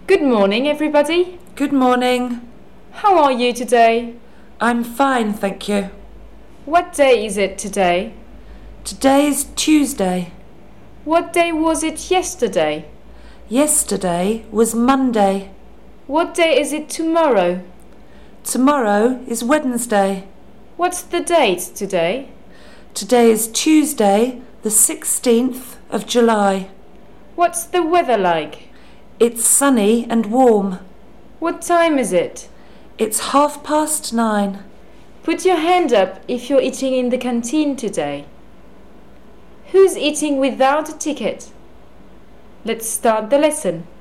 Good morning, everybody. Good morning. How are you today? I'm fine, thank you. What day is it today? Today is Tuesday. What day was it yesterday? Yesterday was Monday. What day is it tomorrow? Tomorrow is Wednesday. What's the date today? Today is Tuesday, the 16th of July. What's the weather like? It's sunny and warm. What time is it? It's 9:30. Put your hand up if you're eating in the canteen today. Who's eating without a ticket? Let's start the lesson.